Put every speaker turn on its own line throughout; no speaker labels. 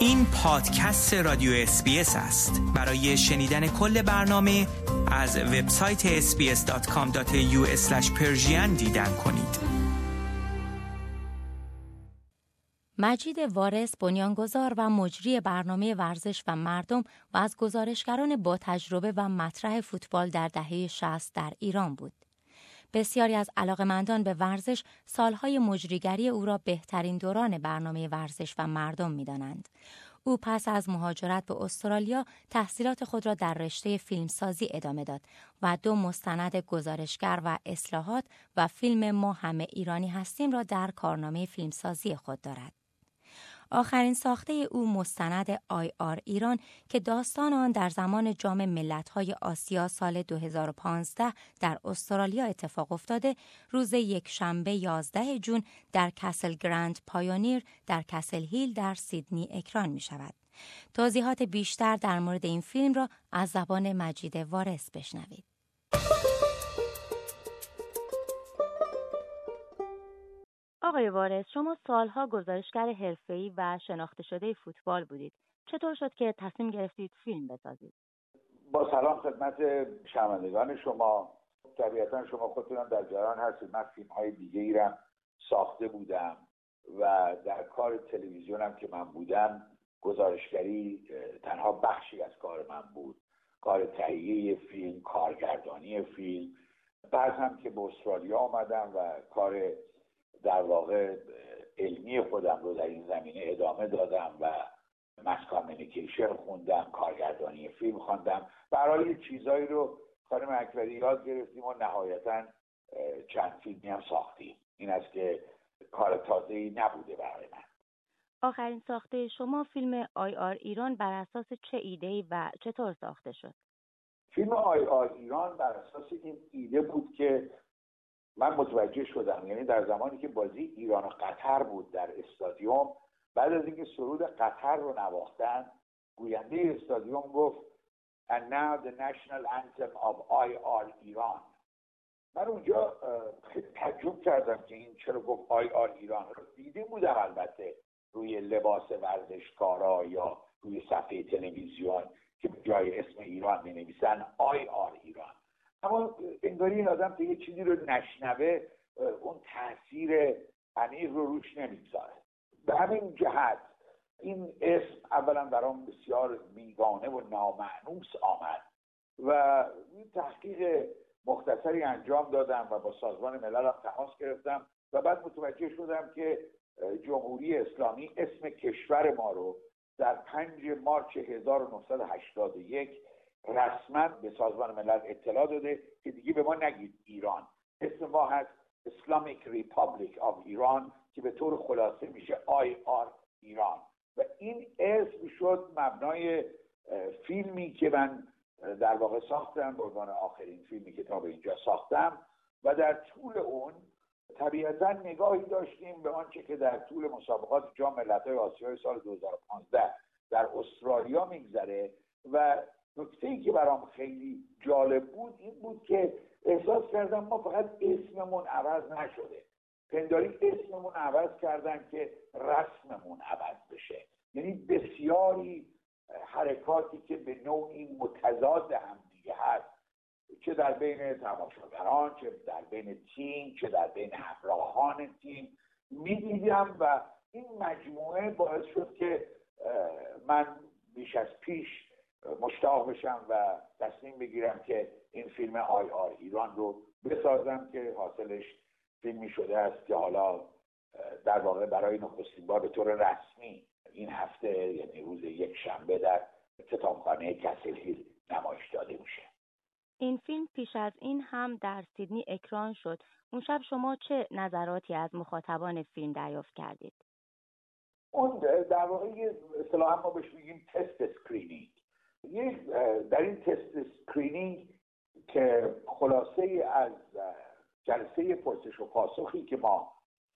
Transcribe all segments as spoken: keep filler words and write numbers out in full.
این پادکست رادیو اس بی اس است. برای شنیدن کل برنامه از وبسایت اس بی اس دات کام دات ای یو اسلش پرشین دیدن کنید.
مجید وارث بنیانگذار و مجری برنامه ورزش و مردم و از گزارشگران با تجربه و مطرح فوتبال در دهه شصت در ایران بود. بسیاری از علاقه‌مندان به ورزش سالهای مجریگری او را بهترین دوران برنامه ورزش و مردم می‌دانند. او پس از مهاجرت به استرالیا تحصیلات خود را در رشته فیلمسازی ادامه داد و دو مستند گزارشگر و اصلاحات و فیلم ما همه ایرانی هستیم را در کارنامه فیلمسازی خود دارد. آخرین ساخته او مستند آی آر ایران که داستان آن در زمان جام ملت‌های آسیا سال دو هزار و پانزده در استرالیا اتفاق افتاده، روز یکشنبه یازده ژوئن در کسل گرند پایونیر در کسل هیل در سیدنی اکران می شود. توضیحات بیشتر در مورد این فیلم را از زبان مجید وارث بشنوید.
آقای وارث، شما سالها گزارشگر حرفه‌ای و شناخته شده فوتبال بودید. چطور شد که تصمیم گرفتید فیلم بسازید؟
با سلام خدمت شنوندگان شما. طبیعتا شما خودتون در جریان هستید من فیلم‌های دیگه‌ای را ساخته بودم و در کار تلویزیونم که من بودم گزارشگری تنها بخشی از کار من بود. کار تهیه فیلم، کارگردانی فیلم. بعد هم که به استرالیا آمدم و کار در واقع علمی خودم رو در این زمینه ادامه دادم و مس کامیونیکیشن خوندم، کارگردانی فیلم خواندم. برای یه چیزایی رو خانم اکبری یاد گرفتیم و نهایتاً چند فیلمی هم ساختیم. این است که کار تازه‌ای نبوده برای من.
آخرین ساخته شما فیلم آی آر ایران بر اساس چه ایده‌ای و چطور ساخته شد؟
فیلم آی آر ایران بر اساس این ایده بود که من متوجه شدم، یعنی در زمانی که بازی ایران و قطر بود در استادیوم، بعد از اینکه سرود قطر رو نواختن، گوینده استادیوم گفت and now the national anthem of آی آر ایران. من اونجا خیلی تعجب کردم که این چرا گفت آی آر ایران. دیده بودم البته روی لباس ورزشکارا یا روی صفحه تلویزیون که جای اسم ایران می نویسن آی آر ایران، اما انگاری این آدم که یه چیزی رو نشنوه اون تاثیر عمیق رو روش نمیگذاره. به همین جهت این اسم اولا برام بسیار بیگانه و نامأنوس آمد و این تحقیق مختصری انجام دادم و با سازمان ملل هم تماس گرفتم و بعد متوجه شدم که جمهوری اسلامی اسم کشور ما رو در پنجم مارس هزار و نهصد و هشتاد و یک رسما به سازمان ملل اطلاع داده که دیگه به ما نگید ایران. اسم ما هست Islamic Republic of Iran که به طور خلاصه میشه آی آر ایران و این اسم شد مبنای فیلمی که من در واقع ساختم، به عنوان آخرین فیلمی که تا به اینجا ساختم و در طول اون طبیعتا نگاهی داشتیم به آنچه که در طول مسابقات جام ملت‌های آسیای سال دو هزار و پانزده در استرالیا میگذره و نکته‌ای که برام خیلی جالب بود این بود که احساس کردم ما فقط اسممون عوض نشده، پنداری اسممون عوض کردن که رسممون عوض بشه. یعنی بسیاری حرکاتی که به نوعی متضاد هم دیگه هست، چه در بین تماشاگران، چه در بین تیم، چه در بین همراهان تیم می‌دیدم و این مجموعه باعث شد که من بیش از پیش مشتاق بشم و تصمیم بگیرم که این فیلم آی آر ایران رو بسازم که حاصلش فیلمی شده است که حالا در واقع برای نخستین بار به طور رسمی این هفته، یعنی روز یک شنبه، در کتابخانه کسل هیل نمایش داده میشه.
این فیلم پیش از این هم در سیدنی اکران شد. اون شب شما چه نظراتی از مخاطبان فیلم دریافت کردید؟
اون در واقع اصطلاحاً ما بهش میگیم تست اسکرینینگ. یک در این تست اسکرینینگ که خلاصه از جلسه پرسش و پاسخی که ما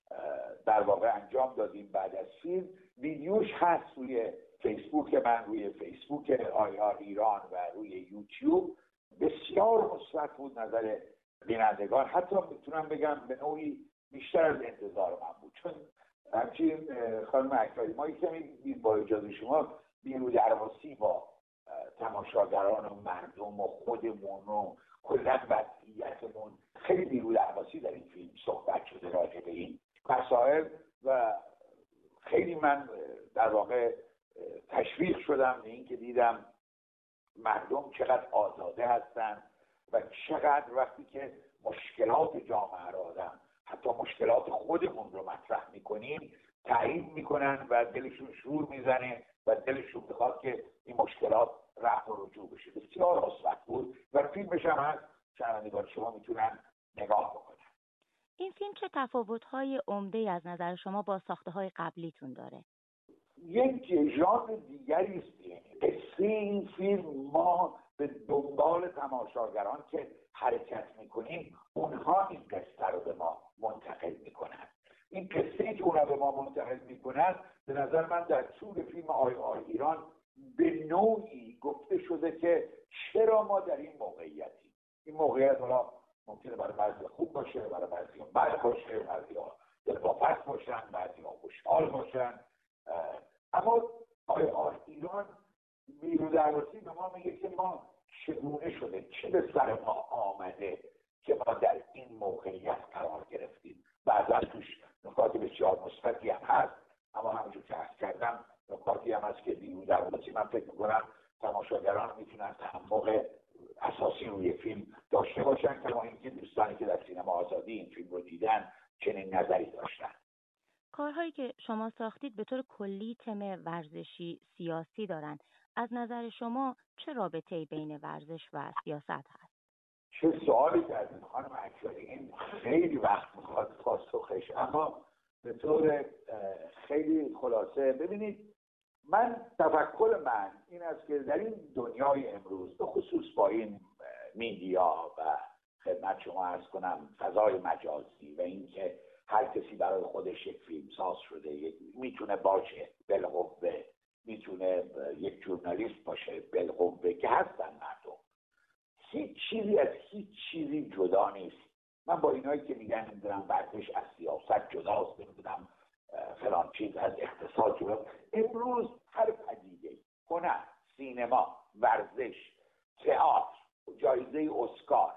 در واقع انجام دادیم بعد از فیلم، ویدیوش هست روی فیسبوک من، روی فیسبوک آی آر ایران و روی یوتیوب. بسیار مثبت بود نظر بینندگان، حتی میتونم بگم به نوعی بیشتر از انتظار من بود، چون همچنین خانم اکبری ما کمی با اجازه شما بیرو درواسی با تماشاگران و مردم و خودمون و کلاً وضعیتمون خیلی بیرو درواسی در این فیلم صحبت شده راجع به این مسائل و خیلی من در واقع تشویق شدم به این که دیدم مردم چقدر آزاده هستن و چقدر وقتی که مشکلات جامعه را آدم حتی مشکلات خودمون رو مطرح میکنیم تایید میکنن و دلشون شور میزنه و دلشون بخواد که این مشکلات رفع و رجوع بشه. بسیار مثبت بود و فیلمش هم هست، شنوندگان شما میتونن نگاه بکنن.
این فیلم چه تفاوت‌های عمده‌ای از نظر شما با ساخته‌های قبلیتون داره؟
یک ژانر دیگری است. قصه این فیلم ما به دنبال تماشاگران که حرکت میکنیم اونها این قصه رو به ما منتقل میکنن. این قصه که اونها به ما منتقل میکنن به نظر من در طول فیلم آی آی ایران به نوعی گفته شده که چرا ما در این موقعیتیم. این موقعیت حالا ممکنه برای بعضی خوب باشه، برای بعضی بد باشه، بعضی دلواپس باشن، بعضی خوشحال باشن، اما آی آی ایران بیرو درواسی به ما میگه که ما چگونه شده، چه به سر ما آمده که ما در این موقعیت قرار گرفتیم. بعضا توش نکات بسیار مثبتی هم هست، اما همونجور که عرض کردم نکاتی هم هست که بیرو درواسی من فکر میکنم تماشاگران میتونن تعمق اساسی روی فیلم داشته باشن، کما اینکه دوستانی که در سینما آزادی این فیلم رو دیدن چنین نظری داشتن.
کارهایی که شما ساختید به طور کلی تم ورزشی سیاسی دارن. از نظر شما چه رابطه‌ای بین ورزش و سیاست هست؟
چه سوالی کردید خانم اکبری، این خیلی وقت میخواد پاسخش، اما به طور خیلی خلاصه ببینید، من تفکر من این است که در این دنیای امروز به خصوص با این میدیا و خدمت شما عرض کنم فضای مجازی و اینکه هر کسی برای خودش یک فیلم ساز شده، میتونه باشه بالقوه، میتونه یک ژورنالیست باشه بالقوه که هستن مردم، هیچ چیزی از هیچ چیزی جدا نیست. من با اینایی که میگن نمیدونم ورزش از سیاست جداست، نمیدونم فلان چیز از اقتصاد جداست، امروز هر پدیده، هنر، سینما، ورزش، تئاتر، جایزه اسکار،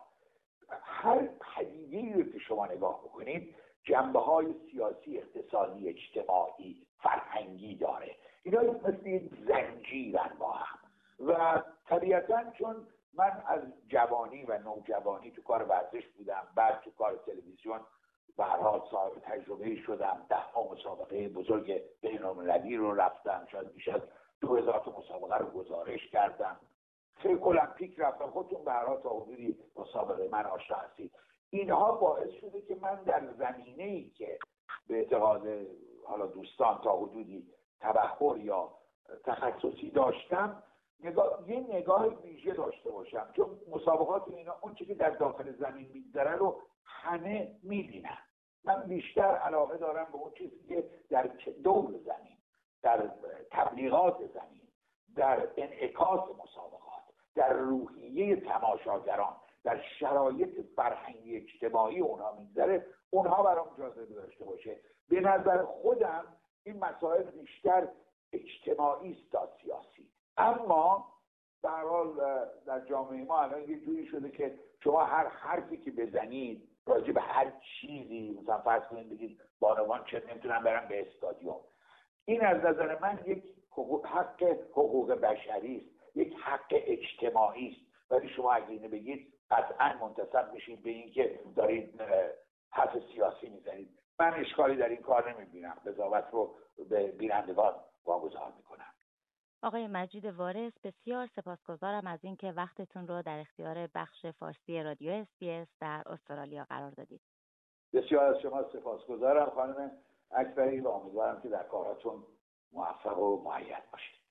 هر پدیده‌ای رو که شما نگاه بکنید جنبه‌های سیاسی، اقتصادی، اجتماعی، فرهنگی داره. اینا مثل یک زنجیرن با هم و طبیعتاً چون من از جوانی و نوجوانی تو کار ورزش بودم، بعد تو کار تلویزیون به هر حال صاحب تجربه شدم، ده ها مسابقه بزرگ بین‌المللی رو رفتم، شاید بیش از دو هزار تا مسابقه رو گزارش کردم، خیلی المپیک رفتم، خودتون به هر حال تا حدودی مسابقه من آشنا هستید. اینها باعث شده که من در زمینه‌ای که به اعتقاد حالا دوستان تا حدودی تبحر یا تخصصی داشتم، نگاه، یه نگاه ویژه داشته باشم، چون مسابقات اینا اون چیزی که در داخل زمین میگذره رو همه میبینن. من بیشتر علاقه دارم به اون چیزی که در دور زمین، در تبلیغات زمین، در انعکاس مسابقات، در روحیه تماشاگران، در شرایط فرهنگی اجتماعی اونها میگذره، اونها برام جاذبه داشته باشه. به نظر خودم این مسائل بیشتر اجتماعی است تا سیاسی، اما به هر حال در جامعه ما الان یه جوری شده که شما هر حرفی که بزنید راجع به هر چیزی، مثلا فرض کنید بگید بانوان چه نمیتونن برن به استادیوم، این از نظر من یک حقوق، حق حقوق بشری است، یک حق اجتماعی است، ولی شما اگه اینو بگید قطعا منتسب میشید به این که دارید حرف سیاسی میزنید. من اشکالی در این کار نمیبینم، قضاوت رو به بینندگان واگذار میکنم.
آقای مجید وارث، بسیار سپاسگزارم از اینکه وقتتون رو در اختیار بخش فارسی رادیو اس بی اس در استرالیا قرار دادید.
بسیار از شما سپاسگزارم خانم اکبری و امیدوارم که در کاراتون موفق و مؤید باشید.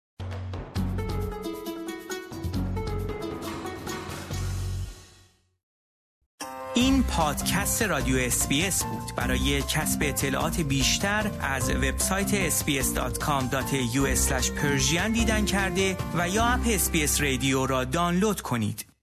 این پادکست رادیو اس بی اس بود. برای کسب اطلاعات بیشتر از وبسایت اس بی اس دات کام دات ای یو اسلش پرژین دیدن کرده و یا اپ اس بی اس رادیو را دانلود کنید.